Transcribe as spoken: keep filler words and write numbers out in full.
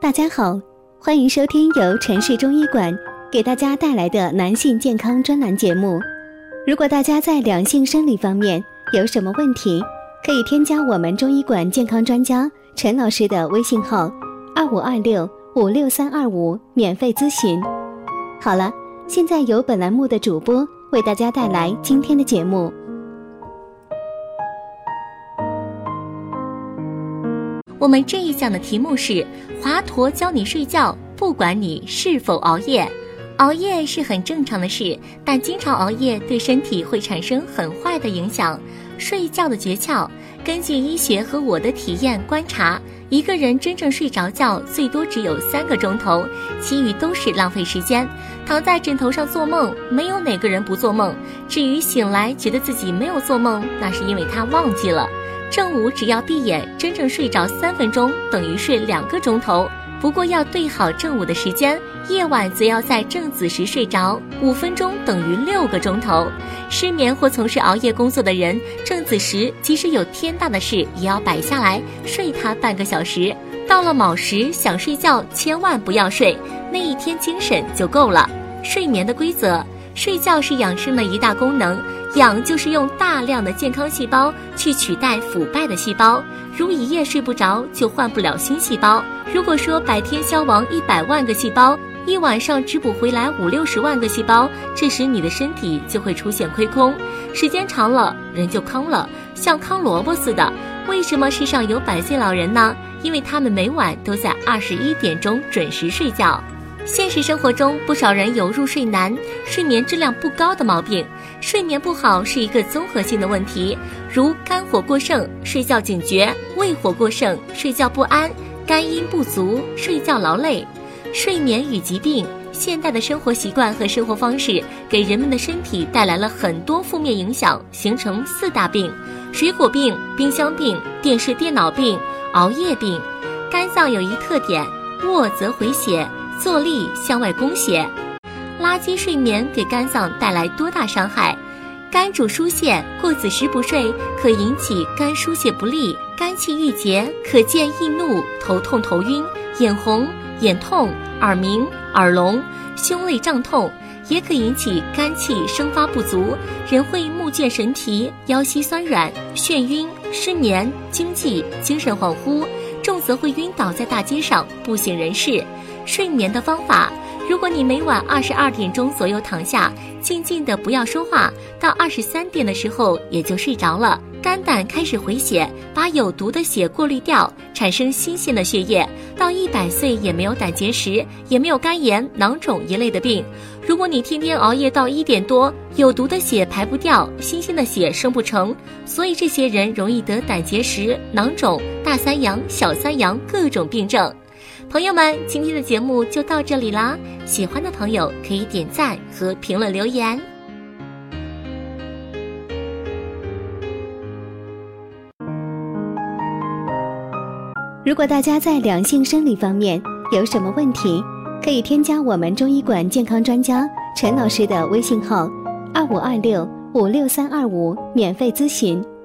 大家好，欢迎收听由城市中医馆给大家带来的男性健康专栏节目。如果大家在两性生理方面有什么问题，可以添加我们中医馆健康专家陈老师的微信号二五二六五六三二五免费咨询。好了，现在由本栏目的主播为大家带来今天的节目。 我们这一讲的题目是华佗教你睡觉，不管你是否熬夜。熬夜是很正常的事，但经常熬夜对身体会产生很坏的影响。睡觉的诀窍，根据医学和我的体验观察，一个人真正睡着觉最多只有三个钟头，其余都是浪费时间。躺在枕头上做梦，没有哪个人不做梦，至于醒来觉得自己没有做梦，那是因为他忘记了。正午只要闭眼，真正睡着三分钟等于睡两个钟头，不过要对好正午的时间，夜晚则要在正子时睡着，五分钟等于六个钟头。失眠或从事熬夜工作的人，正子时即使有天大的事也要摆下来睡它半个小时。到了卯时想睡觉千万不要睡，那一天精神就够了。睡眠的规则，睡觉是养生的一大功能，养就是用大量的健康细胞去取代腐败的细胞，如一夜睡不着就换不了新细胞。如果说白天消亡一百万个细胞，一晚上只补回来五六十万个细胞，这时你的身体就会出现亏空，时间长了人就康了，像康萝卜似的。为什么世上有百岁老人呢？因为他们每晚都在二十一点钟准时睡觉。现实生活中，不少人有入睡难、睡眠质量不高的毛病。睡眠不好是一个综合性的问题，如肝火过盛、睡觉警觉；胃火过盛、睡觉不安；肝阴不足、睡觉劳累。睡眠与疾病，现代的生活习惯和生活方式给人们的身体带来了很多负面影响，形成四大病：水果病、冰箱病、电视电脑病、熬夜病。肝脏有一特点，卧则回血，坐立向外供血。垃圾睡眠给肝脏带来多大伤害？肝主疏泄，过子时不睡可引起肝疏泄不利，肝气郁结，可见易怒、头痛头晕、眼红、眼痛、耳鸣、耳聋、胸肋胀痛，也可引起肝气生发不足，人会目眩神疲、腰膝酸软、眩晕、失眠、惊悸、精神恍惚，重则会晕倒在大街上不省人事。睡眠的方法，如果你每晚二十二点钟左右躺下，静静的不要说话，到二十三点的时候也就睡着了。肝胆开始回血，把有毒的血过滤掉，产生新鲜的血液，到一百岁也没有胆结石，也没有肝炎、囊肿一类的病。如果你天天熬夜到一点多，有毒的血排不掉，新鲜的血生不成，所以这些人容易得胆结石、囊肿、大三阳、小三阳各种病症。朋友们，今天的节目就到这里啦，喜欢的朋友可以点赞和评论留言。 如果大家在两性生理方面有什么问题，可以添加我们中医馆健康专家陈老师的微信号二五二六五六三二五免费咨询。